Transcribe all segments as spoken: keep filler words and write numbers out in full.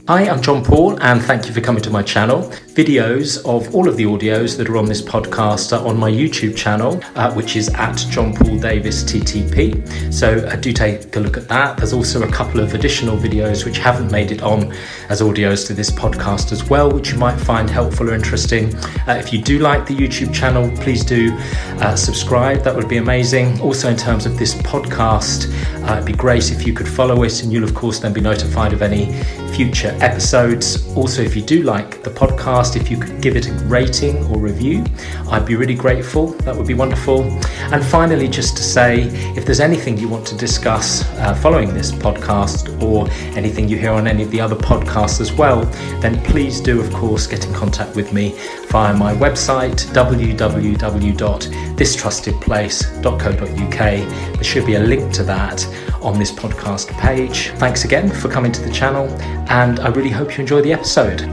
Hi, I'm John Paul, and thank you for coming to my channel. Videos of all of the audios that are on this podcast are on my YouTube channel, uh, which is at John Paul Davis T T P. So uh, do take a look at that. There's also a couple of additional videos which haven't made it on as audios to this podcast as well, which you might find helpful or interesting. Uh, if you do like the YouTube channel, please do uh, subscribe. That would be amazing. Also, in terms of this podcast, uh, it'd be great if you could follow it, and you'll of course then be notified of any future episodes. Also, if you do like the podcast, if you could give it a rating or review, I'd be really grateful. That would be wonderful. And finally, just to say, if there's anything you want to discuss uh, following this podcast, or anything you hear on any of the other podcasts as well, then please do, of course, get in contact with me via my website, w w w dot this trusted place dot co dot u k. There should be a link to that on this podcast page. Thanks again for coming to the channel, and I really hope you enjoy the episode.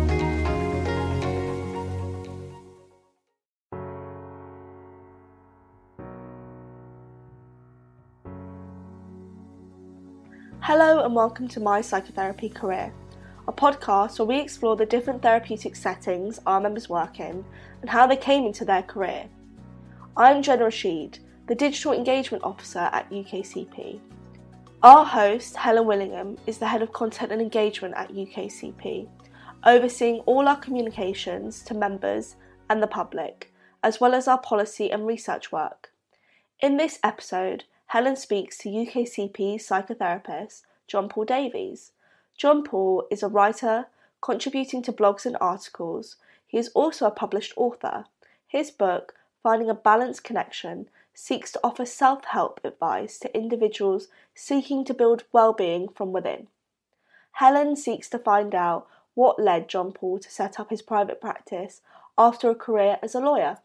Hello and welcome to My Psychotherapy Career, a podcast where we explore the different therapeutic settings our members work in and how they came into their career. I'm Jenna Rashid, the Digital Engagement Officer at U K C P. Our host, Helen Willingham, is the Head of Content and Engagement at U K C P, overseeing all our communications to members and the public, as well as our policy and research work. In this episode, Helen speaks to U K C P psychotherapist John Paul Davies. John Paul is a writer contributing to blogs and articles. He is also a published author. His book, Finding a Balanced Connection, seeks to offer self-help advice to individuals seeking to build well-being from within. Helen seeks to find out what led John Paul to set up his private practice after a career as a lawyer.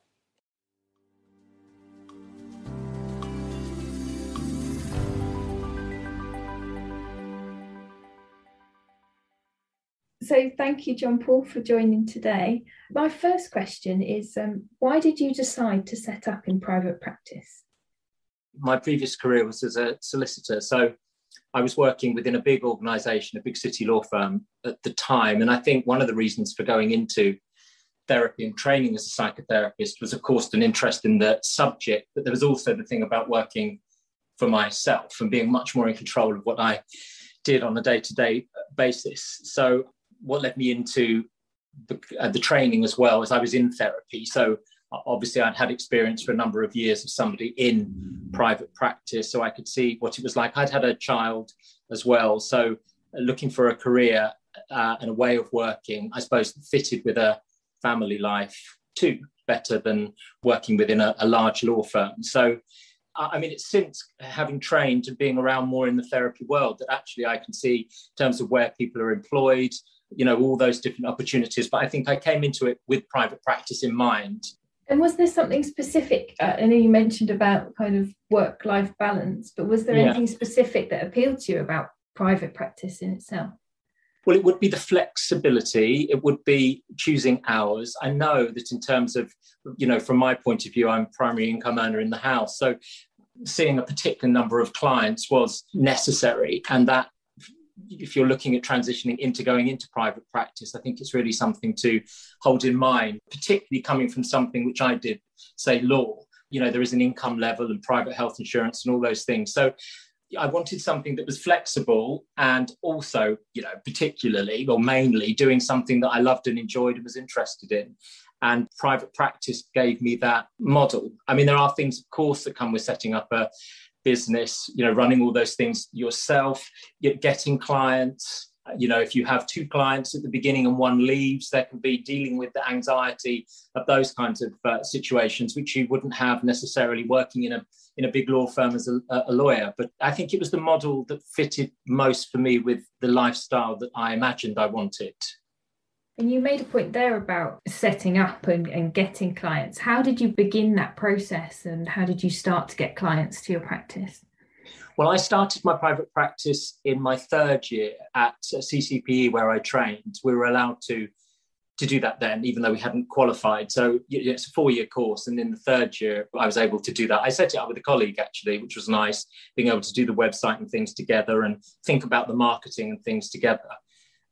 So thank you, John Paul, for joining today. My first question is, um, why did you decide to set up in private practice? My previous career was as a solicitor, so I was working within a big organisation, a big city law firm at the time. And I think one of the reasons for going into therapy and training as a psychotherapist was, of course, an interest in the subject, but there was also the thing about working for myself and being much more in control of what I did on a day-to-day basis. So what led me into the, uh, the training as well, as I was in therapy. So obviously I'd had experience for a number of years of somebody in private practice, so I could see what it was like. I'd had a child as well, so looking for a career uh, and a way of working, I suppose, that fitted with a family life too, better than working within a, a large law firm. So I mean, it's since having trained and being around more in the therapy world that actually I can see in terms of where people are employed, you know, all those different opportunities. But I think I came into it with private practice in mind. And was there something specific? Uh, I know you mentioned about kind of work-life balance, but was there Yeah. anything specific that appealed to you about private practice in itself? Well, it would be the flexibility. It would be choosing hours. I know that in terms of, you know, from my point of view, I'm primary income earner in the house. So seeing a particular number of clients was necessary. And that, if you're looking at transitioning into going into private practice, I think it's really something to hold in mind, particularly coming from something which I did, say, law. You know, there is an income level and private health insurance and all those things. So I wanted something that was flexible and also, you know, particularly or mainly doing something that I loved and enjoyed and was interested in. And private practice gave me that model. I mean, there are things, of course, that come with setting up a business, you know, running all those things yourself, getting clients. You know, if you have two clients at the beginning and one leaves, there can be dealing with the anxiety of those kinds of uh, situations, which you wouldn't have necessarily working in a in a big law firm as a, a lawyer. But I think it was the model that fitted most for me with the lifestyle that I imagined I wanted. And you made a point there about setting up and, and getting clients. How did you begin that process, and how did you start to get clients to your practice? Well, I started my private practice in my third year at C C P E where I trained. We were allowed to, to do that then, even though we hadn't qualified. So it's a four-year course. And in the third year, I was able to do that. I set it up with a colleague, actually, which was nice, being able to do the website and things together and think about the marketing and things together.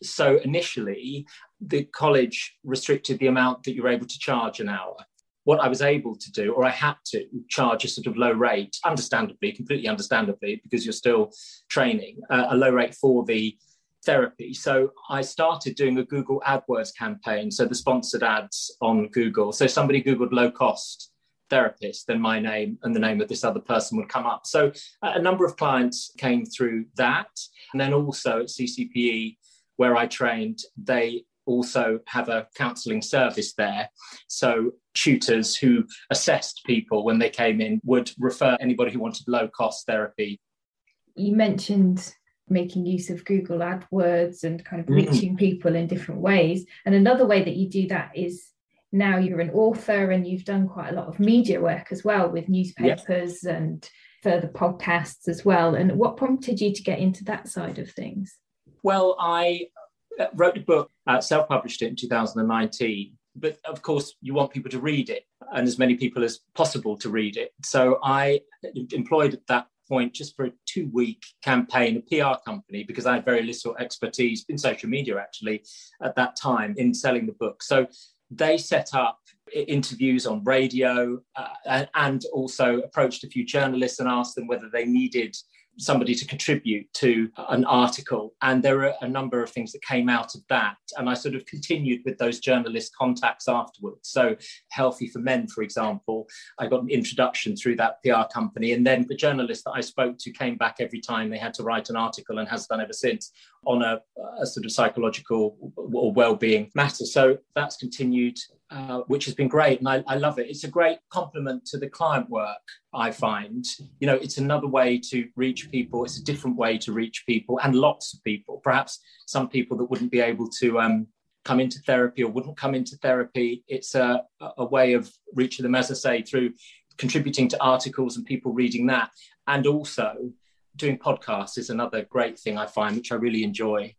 So initially, the college restricted the amount that you were able to charge an hour. What I was able to do, or I had to charge a sort of low rate, understandably, completely understandably, because you're still training, uh, a low rate for the therapy. So I started doing a Google AdWords campaign, so the sponsored ads on Google. So somebody Googled low cost therapist, then my name and the name of this other person would come up. So a number of clients came through that. And then also at C C P E, where I trained, they also have a counselling service there. So tutors who assessed people when they came in would refer anybody who wanted low cost therapy. You mentioned making use of Google AdWords and kind of reaching mm. people in different ways. And another way that you do that is now you're an author and you've done quite a lot of media work as well with newspapers yes. and further podcasts as well. And what prompted you to get into that side of things? Well, I wrote a book, uh, self-published it in two thousand nineteen. But of course, you want people to read it and as many people as possible to read it. So I employed at that point just for a two-week campaign, a P R company, because I had very little expertise in social media actually at that time in selling the book. So they set up interviews on radio uh, and also approached a few journalists and asked them whether they needed somebody to contribute to an article. And there are a number of things that came out of that. And I sort of continued with those journalist contacts afterwards. So Healthy for Men, for example, I got an introduction through that P R company. And then the journalist that I spoke to came back every time they had to write an article and has done ever since on a, a sort of psychological or well-being matter. So that's continued, uh, which has been great. And I, I love it. It's a great compliment to the client work, I find. You know, it's another way to reach people. It's a different way to reach people and lots of people. Perhaps some people that wouldn't be able to um, come into therapy or wouldn't come into therapy. It's a, a way of reaching them, as I say, through contributing to articles and people reading that. And also doing podcasts is another great thing I find, which I really enjoy.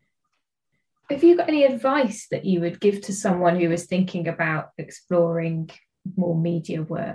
Have you got any advice that you would give to someone who is thinking about exploring more media work?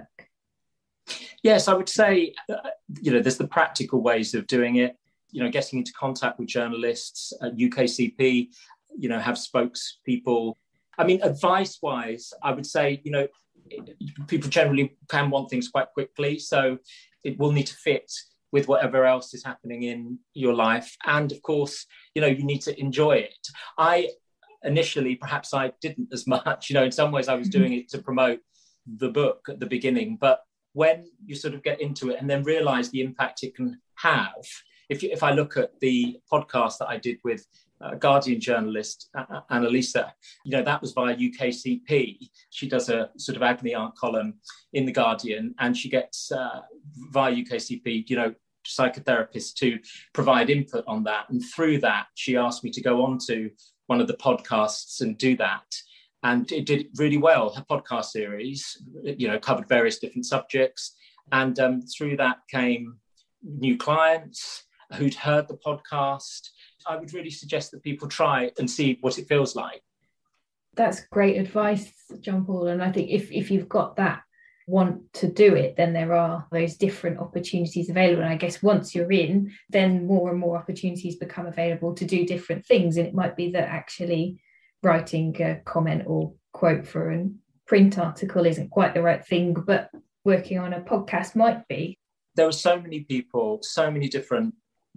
Yes, I would say, uh, you know, there's the practical ways of doing it, you know, getting into contact with journalists at U K C P, you know, have spokespeople. I mean, advice-wise, I would say, you know, people generally can want things quite quickly, so it will need to fit with whatever else is happening in your life. And of course, you know, you need to enjoy it. I initially, perhaps I didn't as much, you know, in some ways I was doing it to promote the book at the beginning, but when you sort of get into it and then realize the impact it can have, if, you, if I look at the podcast that I did with uh, Guardian journalist uh, Annalisa, you know, that was via U K C P. She does a sort of agony aunt column in the Guardian, and she gets uh, via U K C P, you know, psychotherapists to provide input on that. And through that, she asked me to go on to one of the podcasts and do that. And it did really well. Her podcast series, you know, covered various different subjects. And um, through that came new clients who'd heard the podcast. I would really suggest that people try and see what it feels like. That's great advice, John Paul. And I think if, if you've got that want to do it, then there are those different opportunities available. And I guess once you're in, then more and more opportunities become available to do different things. And it might be that actually writing a comment or quote for a print article isn't quite the right thing, but working on a podcast might be. There are so many people, so many different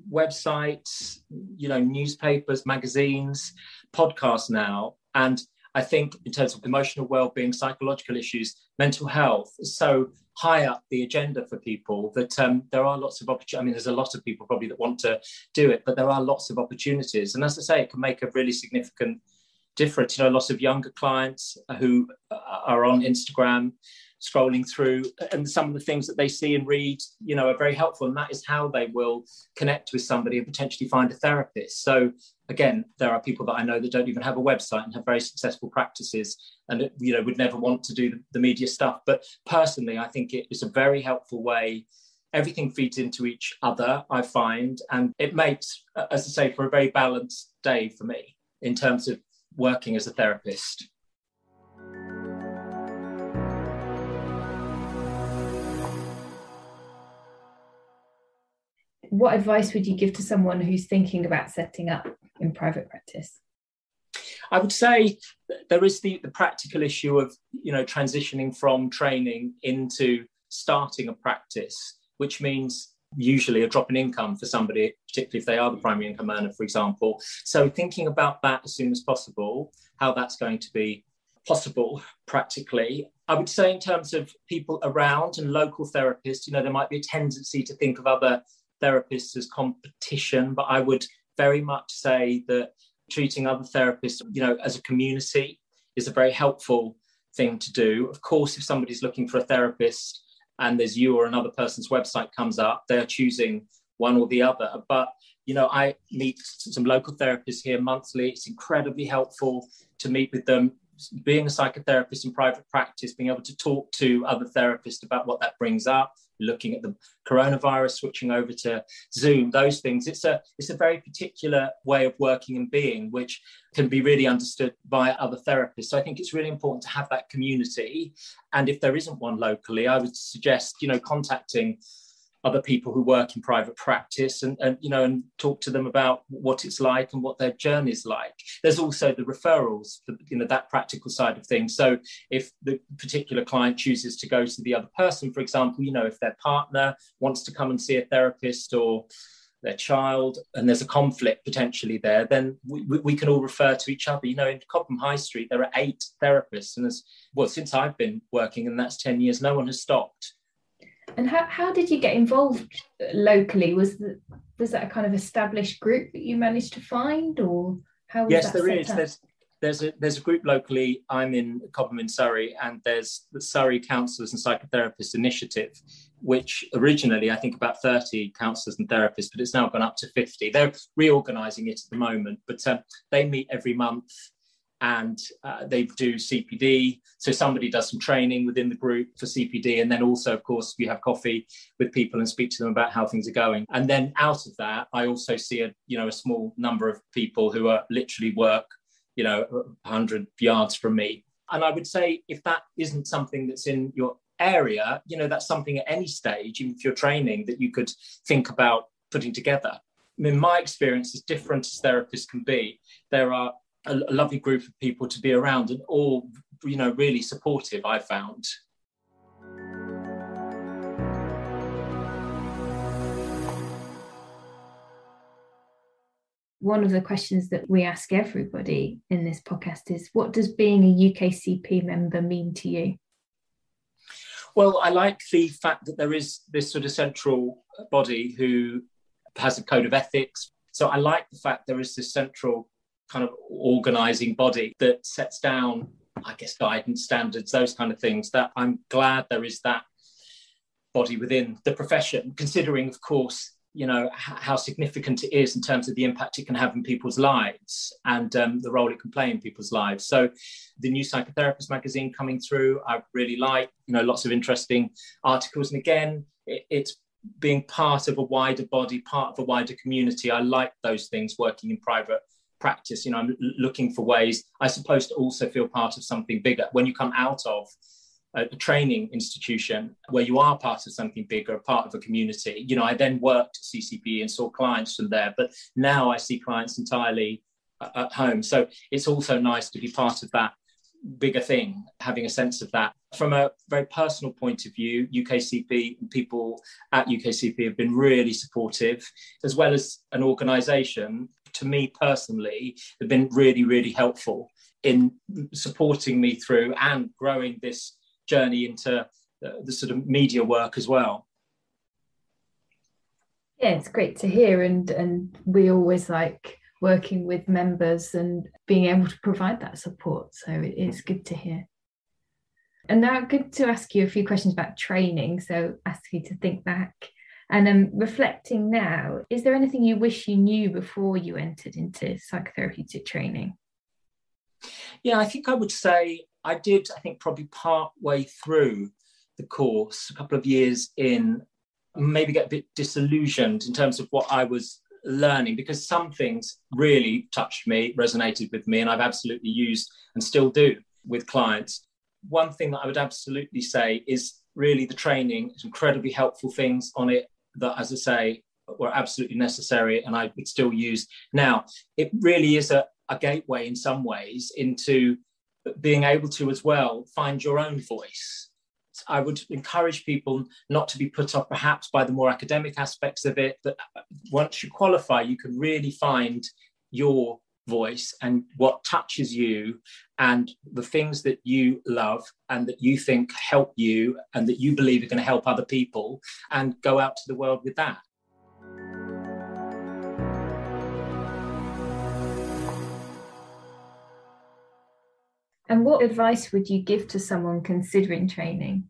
websites, you know, newspapers, magazines, podcasts now. And I think in terms of emotional well-being, psychological issues, mental health is so high up the agenda for people that um, there are lots of opportunities. I mean, there's a lot of people probably that want to do it, but there are lots of opportunities. And as I say, it can make a really significant difference. You know, lots of younger clients who are on Instagram scrolling through, and some of the things that they see and read, you know, are very helpful. And that is how they will connect with somebody and potentially find a therapist. So again, there are people that I know that don't even have a website and have very successful practices and, you know, would never want to do the media stuff. But personally, I think it is a very helpful way. Everything feeds into each other, I find, and it makes, as I say, for a very balanced day for me in terms of working as a therapist. What advice would you give to someone who's thinking about setting up in private practice? I would say there is the, the practical issue of, you know, transitioning from training into starting a practice, which means usually a drop in income for somebody, particularly if they are the primary income earner, for example. So thinking about that as soon as possible, how that's going to be possible practically. I would say in terms of people around and local therapists, you know, there might be a tendency to think of other therapists as competition, but I would very much say that treating other therapists, you know, as a community is a very helpful thing to do. Of course, if somebody's looking for a therapist and there's you or another person's website comes up, they're choosing one or the other. But, you know, I meet some local therapists here monthly. It's incredibly helpful to meet with them. Being a psychotherapist in private practice, being able to talk to other therapists about what that brings up, looking at the coronavirus, switching over to Zoom, those things. It's a it's a very particular way of working and being, which can be really understood by other therapists. So I think it's really important to have that community. And if there isn't one locally, I would suggest, you know, contacting other people who work in private practice and, and, you know, and talk to them about what it's like and what their journey is like. There's also the referrals, the, you know, that practical side of things. So if the particular client chooses to go to the other person, for example, you know, if their partner wants to come and see a therapist or their child, and there's a conflict potentially there, then we, we can all refer to each other. You know, in Cobham High Street, there are eight therapists. And as well, since I've been working, and that's ten years, no one has stopped. And how, how did you get involved locally? Was the, was that a kind of established group that you managed to find, or how was yes, that there set is. up? There's there's a there's a group locally. I'm in Cobham in Surrey, and there's the Surrey Counsellors and Psychotherapists Initiative, which originally I think about thirty counsellors and therapists, but it's now gone up to fifty. They're reorganising it at the moment, but um, they meet every month. And uh, they do C P D. So somebody does some training within the group for C P D. And then also, of course, we have coffee with people and speak to them about how things are going. And then out of that, I also see a, you know, a small number of people who are literally work, you know, one hundred yards from me. And I would say if that isn't something that's in your area, you know, that's something at any stage, even if you're training, that you could think about putting together. I mean, my experience, as different as therapists can be, there are a lovely group of people to be around and all, you know, really supportive, I found. One of the questions that we ask everybody in this podcast is, what does being a U K C P member mean to you? Well, I like the fact that there is this sort of central body who has a code of ethics. So I like the fact there is this central kind of organising body that sets down, I guess, guidance, standards, those kind of things. That I'm glad there is that body within the profession, considering, of course, you know, h- how significant it is in terms of the impact it can have in people's lives and um, the role it can play in people's lives. So the new Psychotherapist magazine coming through, I really like, you know, lots of interesting articles. And again, it, it's being part of a wider body, part of a wider community. I like those things working in private practice. You know, I'm looking for ways, I suppose, to also feel part of something bigger. When you come out of a, a training institution where you are part of something bigger, part of a community, you know, I then worked at C C P E and saw clients from there, but now I see clients entirely at home. So it's also nice to be part of that bigger thing, having a sense of that. From a very personal point of view, U K C P and people at U K C P have been really supportive, as well as an organisation. To me personally, have been really, really helpful in supporting me through and growing this journey into the, the sort of media work as well. Yeah, it's great to hear, and and we always like working with members and being able to provide that support. So it's good to hear. And now good to ask you a few questions about training. So ask you to think back. And um, reflecting now, is there anything you wish you knew before you entered into psychotherapeutic training? Yeah, I think I would say I did, I think probably part way through the course, a couple of years in, maybe get a bit disillusioned in terms of what I was learning, because some things really touched me, resonated with me, and I've absolutely used and still do with clients. One thing that I would absolutely say is really the training, incredibly helpful things on it that, as I say, were absolutely necessary and I would still use now. It really is a, a gateway in some ways into being able to as well find your own voice. I would encourage people not to be put off perhaps by the more academic aspects of it, but once you qualify, you can really find your voice and what touches you and the things that you love and that you think help you and that you believe are going to help other people, and go out to the world with that. And what advice would you give to someone considering training?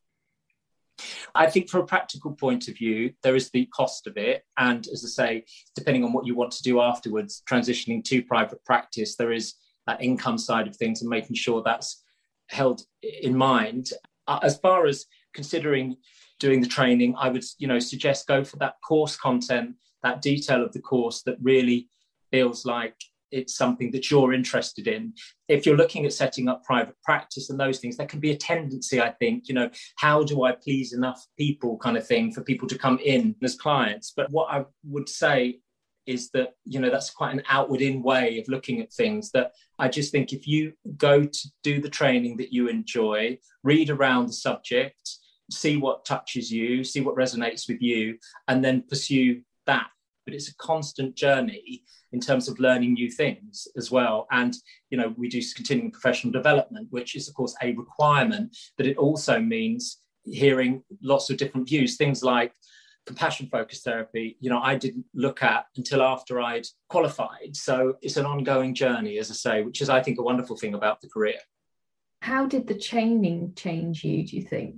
I think from a practical point of view, there is the cost of it. And as I say, depending on what you want to do afterwards, transitioning to private practice, there is that income side of things and making sure that's held in mind. As far as considering doing the training, I would, you know, suggest go for that course content, that detail of the course that really feels like it's something that you're interested in. If you're looking at setting up private practice and those things, there can be a tendency, I think, you know, how do I please enough people kind of thing for people to come in as clients? But what I would say is that, you know, that's quite an outward in way of looking at things, that I just think if you go to do the training that you enjoy, read around the subject, see what touches you, see what resonates with you, and then pursue that. But it's a constant journey in terms of learning new things as well. And, you know, we do continuing professional development, which is, of course, a requirement, but it also means hearing lots of different views, things like compassion focused therapy, you know, I didn't look at until after I'd qualified. So it's an ongoing journey, as I say, which is, I think, a wonderful thing about the career. How did the training change you, do you think?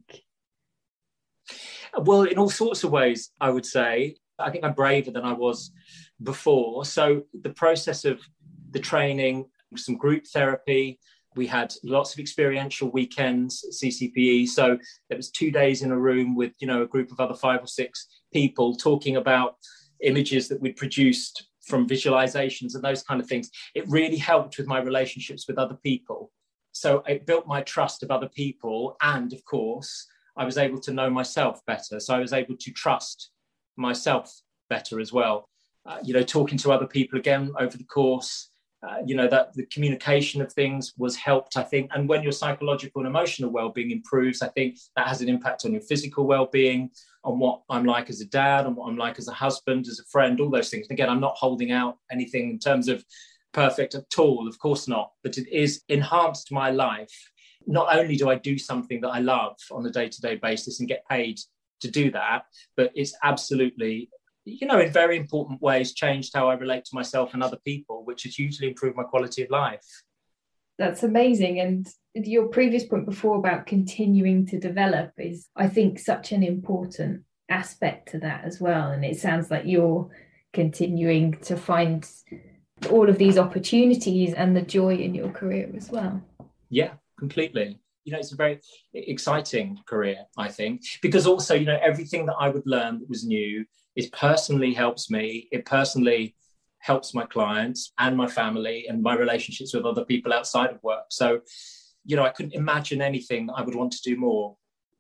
Well, in all sorts of ways, I would say. I think I'm braver than I was before. So the process of the training, some group therapy, we had lots of experiential weekends at C C P E. So it was two days in a room with, you know, a group of other five or six people talking about images that we'd produced from visualizations and those kind of things. It really helped with my relationships with other people. So it built my trust of other people. And of course, I was able to know myself better. So I was able to trust myself better as well. Uh, you know, talking to other people again over the course, uh, you know, that the communication of things was helped, I think. And when your psychological and emotional well-being improves, I think that has an impact on your physical well-being, on what I'm like as a dad, and what I'm like as a husband, as a friend, all those things. And again, I'm not holding out anything in terms of perfect at all, of course not, but it is enhanced my life. Not only do I do something that I love on a day-to-day basis and get paid to do that, but it's absolutely, you know, in very important ways changed how I relate to myself and other people, which has hugely improved my quality of life. That's amazing. And your previous point before about continuing to develop is, I think, such an important aspect to that as well. And it sounds like you're continuing to find all of these opportunities and the joy in your career as well. Yeah, completely. You know, it's a very exciting career, I think, because also, you know, everything that I would learn that was new, it personally helps me. It personally helps my clients and my family and my relationships with other people outside of work. So, you know, I couldn't imagine anything I would want to do more.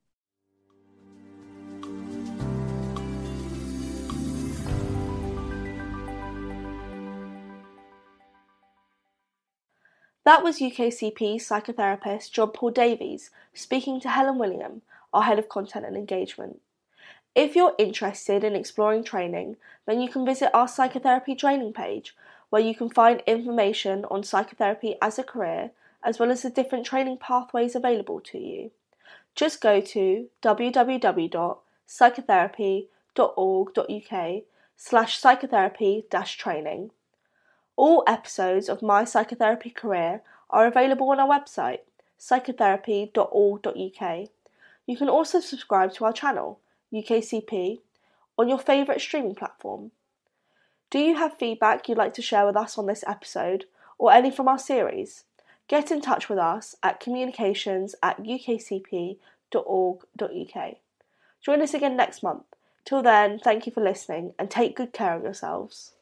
That was U K C P psychotherapist John Paul Davies speaking to Helen Willingham, our Head of Content and Engagement. If you're interested in exploring training, then you can visit our psychotherapy training page, where you can find information on psychotherapy as a career, as well as the different training pathways available to you. Just go to w w w dot psychotherapy dot org dot u k slash psychotherapy dash training. All episodes of My Psychotherapy Career are available on our website, psychotherapy dot org dot u k. You can also subscribe to our channel, U K C P, on your favourite streaming platform. Do you have feedback you'd like to share with us on this episode, or any from our series? Get in touch with us at communications at u k c p dot org dot u k. Join us again next month. Till then, thank you for listening and take good care of yourselves.